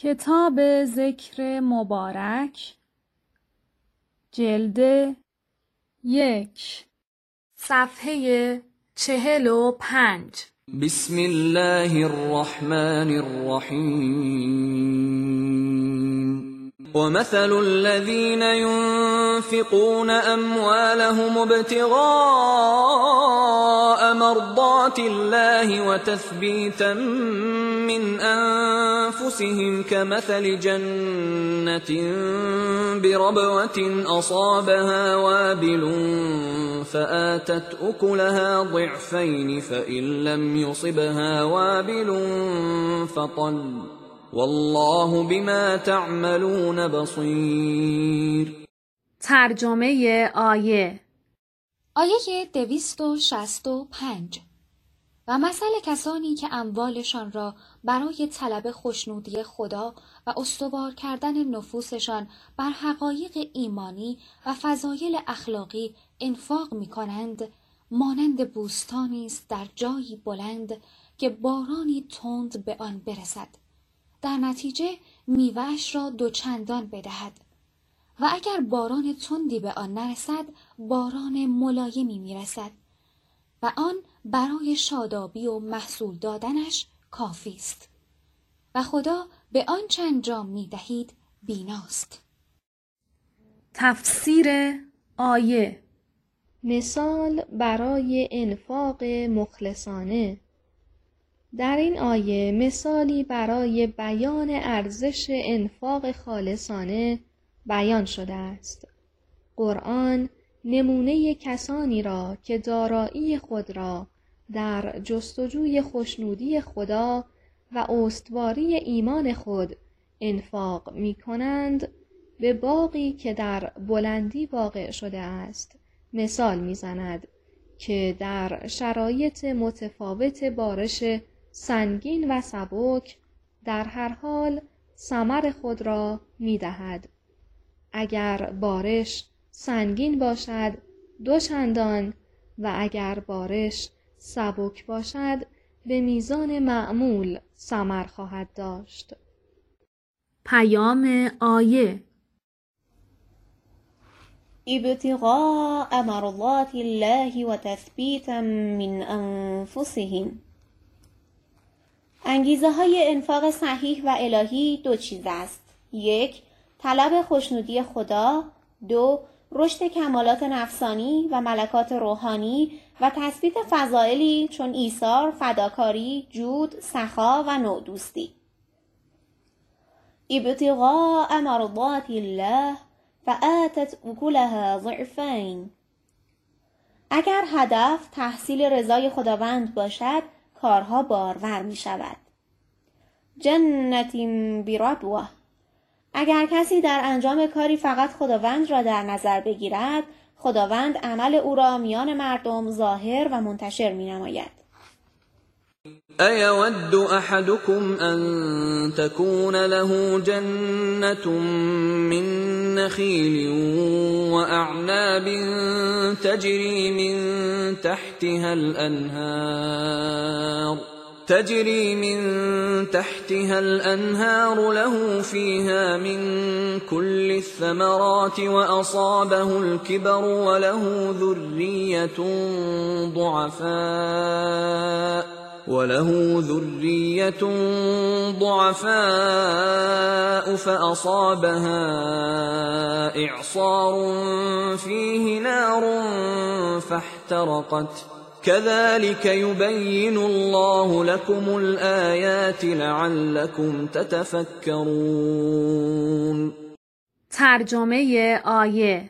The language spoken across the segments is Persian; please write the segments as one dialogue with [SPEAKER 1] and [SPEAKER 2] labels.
[SPEAKER 1] کتاب ذکر مبارک، جلد 1، صفحه 45.
[SPEAKER 2] بسم الله الرحمن الرحیم. ومثل الذين ينفقون أموالهم ابتغاء مرضات الله وتثبيتا من أنفسهم كمثل جنة بربوة أصابها وابل فآتت أكلها ضعفين فإن لم يصبها وابل فطل والله بما تعملون بصیر.
[SPEAKER 1] ترجمه آیه
[SPEAKER 3] 265. و مثل کسانی که اموالشان را برای طلب خوشنودی خدا و استوار کردن نفوسشان بر حقایق ایمانی و فضایل اخلاقی انفاق می کنند، مانند بوستانی است در جایی بلند که بارانی تند به آن برسد، در نتیجه میوه‌اش را دوچندان بدهد، و اگر باران تندی به آن نرسد باران ملایمی میرسد و آن برای شادابی و محصول دادنش کافی است و خدا به آنچه انجام می‌دهید بیناست.
[SPEAKER 1] تفسیر آیه
[SPEAKER 4] مثال برای انفاق مخلصانه. در این آیه مثالی برای بیان ارزش انفاق خالصانه بیان شده است. قرآن نمونه کسانی را که دارایی خود را در جستجوی خوشنودی خدا و استواری ایمان خود انفاق می کنند به باغی که در بلندی واقع شده است مثال می زند که در شرایط متفاوت بارش سنگین و سبک در هر حال ثمر خود را می دهد. اگر بارش سنگین باشد دوچندان و اگر بارش سبک باشد به میزان معمول ثمر خواهد داشت.
[SPEAKER 1] پیام آیه
[SPEAKER 5] ابتغاء مرضات الله و تثبیتا من انفسهم. انگیزه های انفاق صحیح و الهی دو چیز است: 1. طلب خوشنودی خدا، 2. رشد کمالات نفسانی و ملکات روحانی و تثبیت فضائلی چون ایثار، فداکاری، جود، سخا و نوع‌دوستی. ابتغاء مرضات الله فآتت اکلها ضعفین. اگر هدف تحصیل رضای خداوند باشد کارها بارور می شود. جنت بربوة. اگر کسی در انجام کاری فقط خداوند را در نظر بگیرد، خداوند عمل او را میان مردم ظاهر و منتشر می نماید.
[SPEAKER 2] أَيَوَدُّ أَحَدُكُمْ أَن تَكُونَ لَهُ جَنَّةٌ مِّن نَّخِيلٍ وَأَعْنَابٍ تَجْرِي مِن تَحْتِهَا الْأَنْهَارُ لَهُ فِيهَا مِن كُلِّ الثَّمَرَاتِ وَأَصَابَهُ الْكِبَرُ وَلَهُ ذُرِّيَّةٌ ضُعَفَاءُ فَأَصَابَهَا إِعْصَارٌ فِيهِ نَارٌ فَاحْتَرَقَتْ كَذَلِكَ يُبَيِّنُ اللَّهُ لَكُمُ الْآيَاتِ لَعَلَّكُمْ تَتَفَكَّرُونَ.
[SPEAKER 1] ترجمه آیه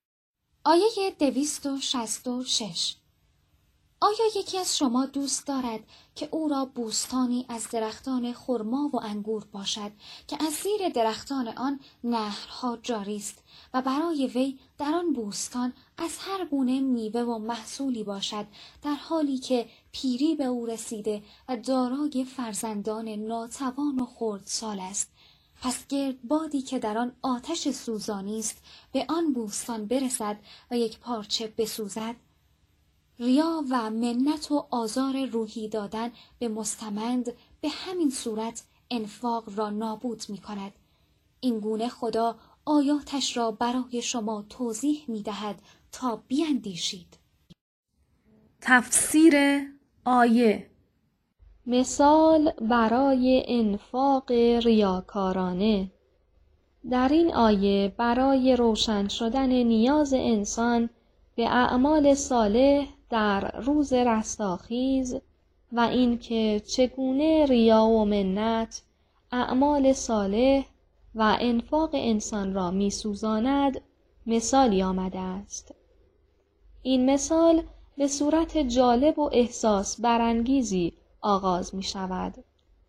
[SPEAKER 3] 266. آیا یکی از شما دوست دارد که او را بوستانی از درختان خرما و انگور باشد که از زیر درختان آن نهرها جاری است و برای وی در آن بوستان از هر گونه میوه و محصولی باشد، در حالی که پیری به او رسیده و دارای فرزندان ناتوان و خردسال است؟ پس گردبادی که در آن آتش سوزانی است به آن بوستان برسد و یک پارچه بسوزد؟ ریا و منت و آزار روحی دادن به مستمند به همین صورت انفاق را نابود می کند. این گونه خدا آیاتش را برای شما توضیح می دهد تا بیندیشید.
[SPEAKER 1] تفسیر آیه.
[SPEAKER 4] مثال برای انفاق ریاکارانه. در این آیه برای روشن شدن نیاز انسان به اعمال صالح در روز رستاخیز و اینکه چگونه ریا و منت اعمال صالح و انفاق انسان را می‌سوزاند مثالی آمده است. این مثال به صورت جالب و احساس برانگیزی آغاز می شود.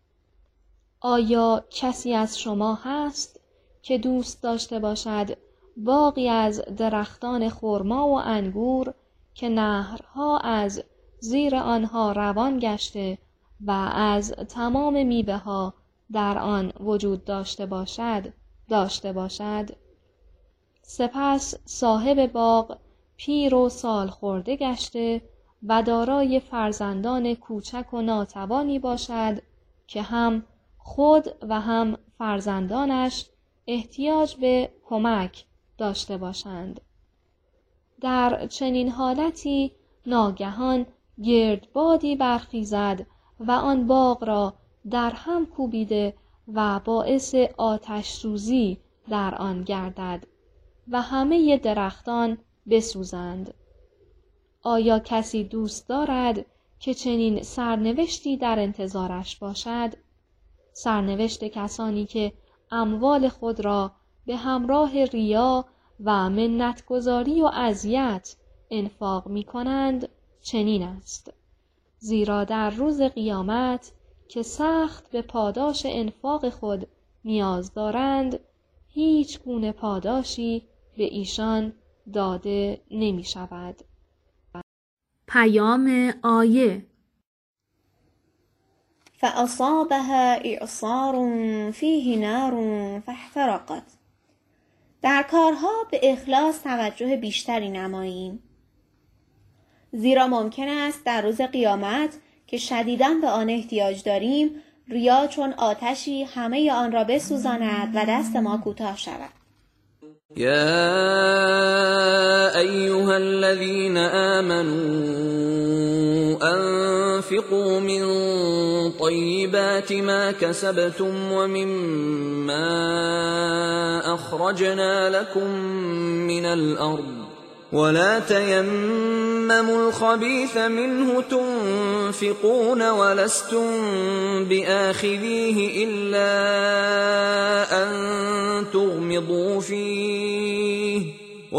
[SPEAKER 4] آیا کسی از شما هست که دوست داشته باشد باغی از درختان خرما و انگور که نهرها از زیر آنها روان گشته و از تمام میوه ها در آن وجود داشته باشد؟ سپس صاحب باغ پیر و سال خورده گشته و دارای فرزندان کوچک و ناتوانی باشد که هم خود و هم فرزندانش احتیاج به کمک داشته باشند. در چنین حالتی ناگهان گردبادی برخیزد و آن باغ را در هم کوبیده و باعث آتش سوزی در آن گردد و همه درختان بسوزند. آیا کسی دوست دارد که چنین سرنوشتی در انتظارش باشد؟ سرنوشت کسانی که اموال خود را به همراه ریا و منتگذاری و اذیت انفاق می کنند چنین است. زیرا در روز قیامت که سخت به پاداش انفاق خود نیاز دارند، هیچ گونه پاداشی به ایشان داده نمی شود.
[SPEAKER 1] پیام آیه.
[SPEAKER 5] فأصابها إعصار فيه نار فاحترقت. در کارها به اخلاص توجه بیشتری نماییم، زیرا ممکن است در روز قیامت که شدیداً به آن احتیاج داریم، ریا چون آتشی همه آن را بسوزاند و دست ما کوتاه شود.
[SPEAKER 2] يا أيها الذين آمنوا أنفقوا من طيبات ما كسبتم ومما أخرجنا لكم من الأرض ولا تيمموا الخبيث منه تنفقون ولستم بآخذيه إلا أن تغمضوا فيه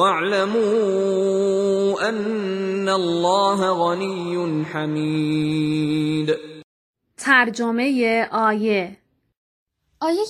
[SPEAKER 2] واعلموا أن الله غني حميد.
[SPEAKER 1] ترجمه آیه.
[SPEAKER 3] آیه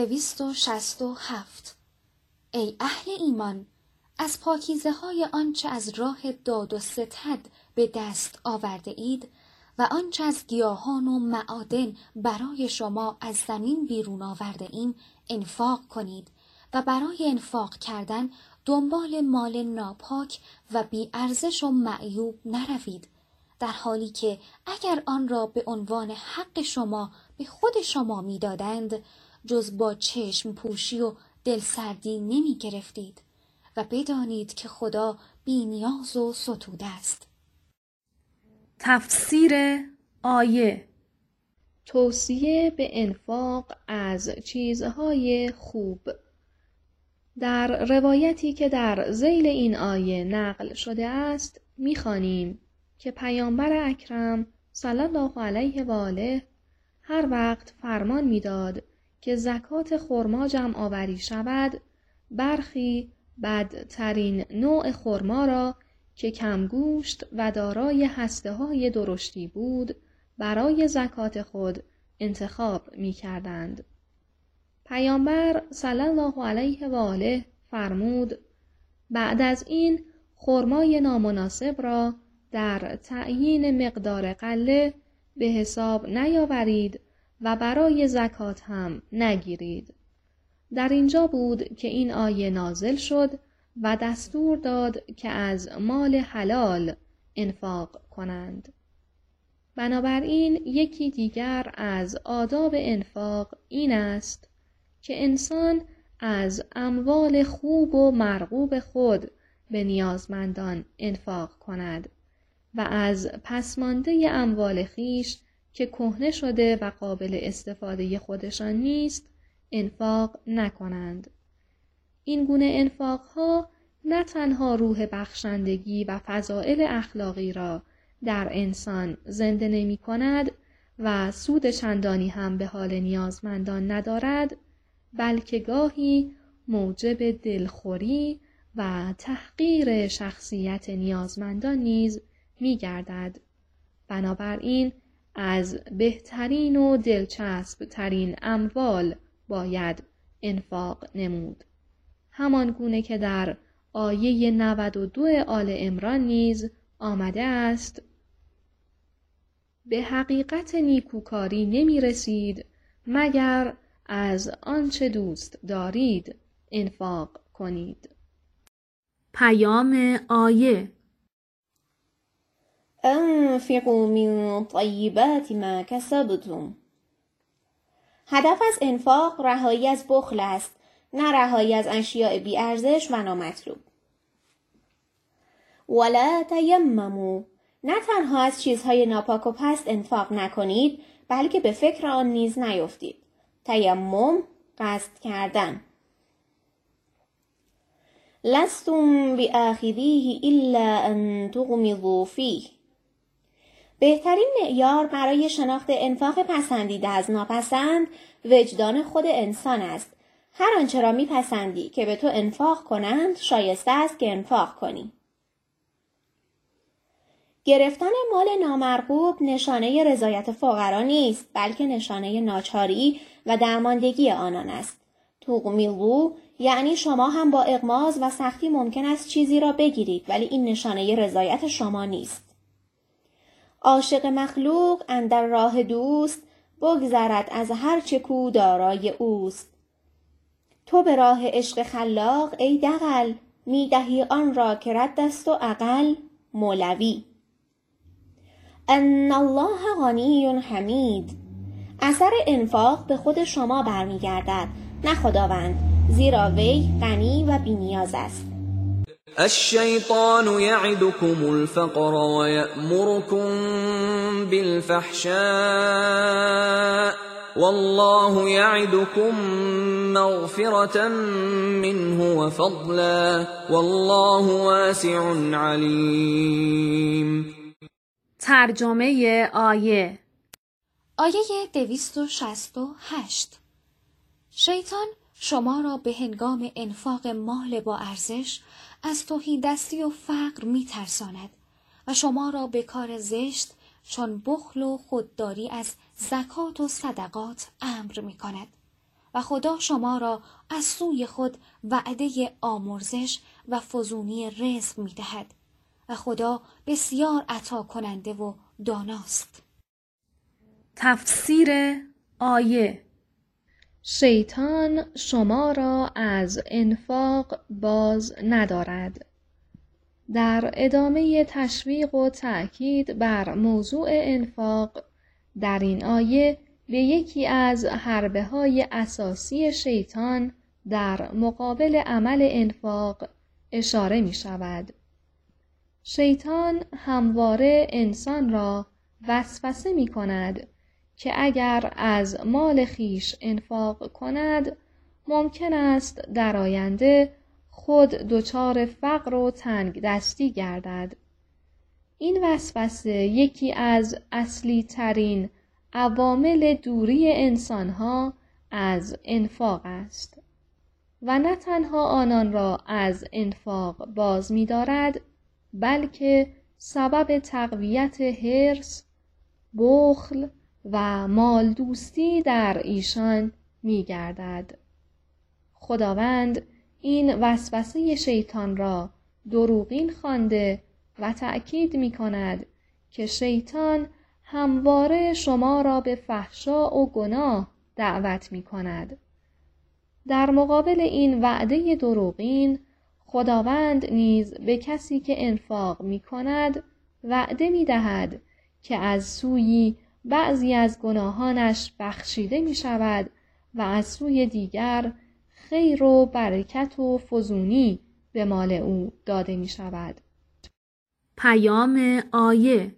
[SPEAKER 3] 267. ای اهل ایمان، از پاکیزه های آنچه از راه داد و ستد به دست آورده اید و آنچه از گیاهان و معادن برای شما از زمین بیرون آورده ایم انفاق کنید و برای انفاق کردن دنبال مال ناپاک و بی ارزش و معیوب نروید، در حالی که اگر آن را به عنوان حق شما به خود شما میدادند جز با چشم پوشی و دلسردی نمی گرفتید و بدانید که خدا بی نیاز و ستوده است.
[SPEAKER 1] تفسیر آیه.
[SPEAKER 4] توصیه به انفاق از چیزهای خوب. در روایتی که در ذیل این آیه نقل شده است می‌خوانیم که پیامبر اکرم صلی الله علیه و آله هر وقت فرمان می‌داد که زکات خرما جمع آوری شود، برخی بدترین نوع خرما را که کمگوشت و دارای هسته‌های درشتی بود برای زکات خود انتخاب می‌کردند. پیامبر صلی الله علیه و آله فرمود: بعد از این خرمای نامناسب را در تعیین مقدار غله به حساب نیاورید و برای زکات هم نگیرید. در اینجا بود که این آیه نازل شد و دستور داد که از مال حلال انفاق کنند. بنابراین یکی دیگر از آداب انفاق این است که انسان از اموال خوب و مرغوب خود به نیازمندان انفاق کند و از پسمانده اموال خیش که کهنه شده و قابل استفاده خودشان نیست انفاق نکنند. این گونه انفاقها نه تنها روح بخشندگی و فضائل اخلاقی را در انسان زنده نمی کند و سود چندانی هم به حال نیازمندان ندارد، بلکه گاهی موجب دلخوری و تحقیر شخصیت نیازمندان نیز می گردد. بنابراین از بهترین و دلچسب ترین اموال باید انفاق نمود. همان گونه که در آیه 92 آل عمران نیز آمده است: به حقیقت نیکوکاری نمی رسید مگر از آنچه دوست دارید انفاق کنید.
[SPEAKER 1] پیام آیه:
[SPEAKER 5] انفقوا من طیبات ما کسبتم. هدف از انفاق رهایی از بخل است، نه رهایی از اشیاء بی ارزش و نامطلوب. ولا تیمموا، نه تنها از چیزهای ناپاک و پست انفاق نکنید، بلکه به فکر آن نیز نیفتید. تیمم، قصد کردن. لستم بآخذیه الا ان تغمضوا فیه. بهترین معیار برای شناخت انفاق پسندیده از ناپسند وجدان خود انسان است. هر آنچه را میپسندی که به تو انفاق کنند شایسته است که انفاق کنی. گرفتن مال نامرغوب نشانه رضایت فقرا نیست، بلکه نشانه ناچاری و درماندگی آنان است. تغمضوا یعنی شما هم با اغماض و سختی ممکن است چیزی را بگیرید، ولی این نشانه رضایت شما نیست. عاشق مخلوق اندر راه دوست بگذرد از هر چه کو دارای اوست. تو به راه عشق خلاق ای دغل، میدهی آن را که رد است و اقل. مولوی. ان الله غنی حمید. اثر انفاق به خود شما برمیگردد، نه خداوند، زیرا وی غنی و بی‌نیاز است.
[SPEAKER 2] الشیطان یعدکم الفقر و یأمرکم بالفحشاء والله یعدکم مغفرة منه و فضلا والله واسع علیم.
[SPEAKER 1] ترجمه آیه:
[SPEAKER 3] آیه 268. شیطان شما را به هنگام انفاق مال با ارزش از تهیدستی و فقر می ترساند و شما را به کار زشت چون بخل و خودداری از زکات و صدقات امر می کند و خدا شما را از سوی خود وعده آمرزش و فزونی رزق می دهد و خدا بسیار عطا کننده و داناست.
[SPEAKER 1] تفسیر آیه:
[SPEAKER 4] شیطان شما را از انفاق باز ندارد. در ادامه تشویق و تأکید بر موضوع انفاق در این آیه به یکی از حربه‌های اساسی شیطان در مقابل عمل انفاق اشاره می شود. شیطان همواره انسان را وسوسه می کند که اگر از مال خیش انفاق کند ممکن است در آینده خود دچار فقر و تنگ دستی گردد. این وسوسه یکی از اصلی ترین عوامل دوری انسانها از انفاق است و نه تنها آنان را از انفاق باز می دارد، بلکه سبب تقویت حرص، بخل و مال دوستی در ایشان می گردد. خداوند این وسوسه شیطان را دروغین خوانده و تأکید می کند که شیطان همواره شما را به فحشا و گناه دعوت می کند. در مقابل این وعده دروغین، خداوند نیز به کسی که انفاق می کند وعده می دهد که از سوی بعضی از گناهانش بخشیده می شود و از سوی دیگر خیر و برکت و فزونی به مال او داده می شود.
[SPEAKER 1] پیام آیه: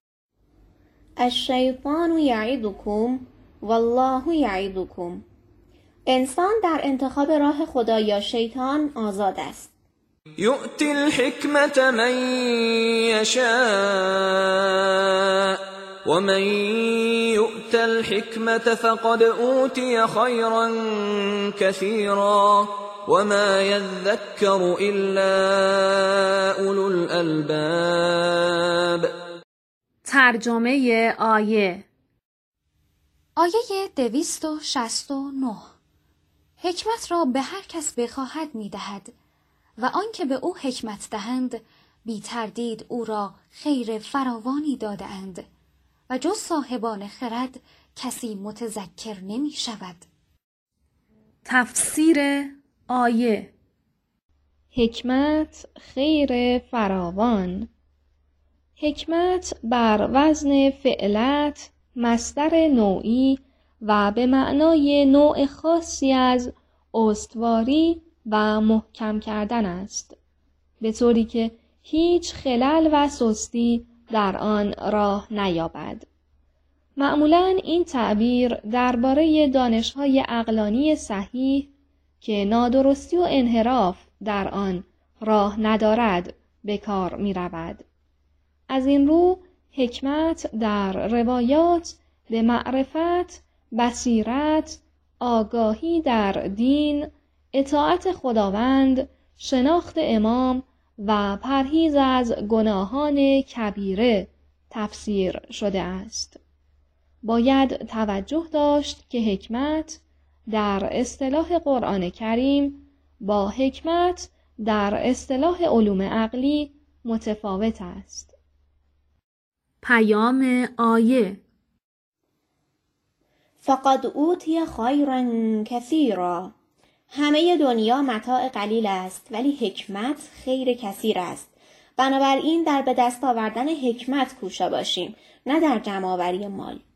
[SPEAKER 5] الشیطان یعدکم والله یعدکم. انسان در انتخاب راه خدا یا شیطان آزاد است.
[SPEAKER 2] يؤتي الحكمة من يشاء ومن يؤت الحكمة فقد أوتي خيرا كثيرا وما يذكر إلا أولو الألباب.
[SPEAKER 1] ترجمه آیه:
[SPEAKER 3] آیه 269. حکمت را به هر کس بخواهد می‌دهد و آنکه به او حکمت دهند بی تردید او را خیر فراوانی داده اند و جز صاحبان خرد کسی متذکر نمی شود.
[SPEAKER 1] تفسیر آیه:
[SPEAKER 4] حکمت خیر فراوان. حکمت بر وزن فعلت مصدر نوعی و به معنای نوع خاصی از استواری و محکم کردن است، به طوری که هیچ خلل و سستی در آن راه نیابد. معمولاً این تعبیر درباره دانش‌های عقلانی صحیح که نادرستی و انحراف در آن راه ندارد به کار می‌رود. از این رو حکمت در روایات به معرفت، بصیرت، آگاهی در دین، اطاعت خداوند، شناخت امام و پرهیز از گناهان کبیره تفسیر شده است. باید توجه داشت که حکمت در اصطلاح قرآن کریم با حکمت در اصطلاح علوم عقلی متفاوت است.
[SPEAKER 1] پیام آیه:
[SPEAKER 5] فقد اوتی خیرا کثیرا. همه دنیا متاع قلیل است ولی حکمت خیر کثیر است. بنابراین در به دست آوردن حکمت کوشا باشیم، نه در جمع آوری مال.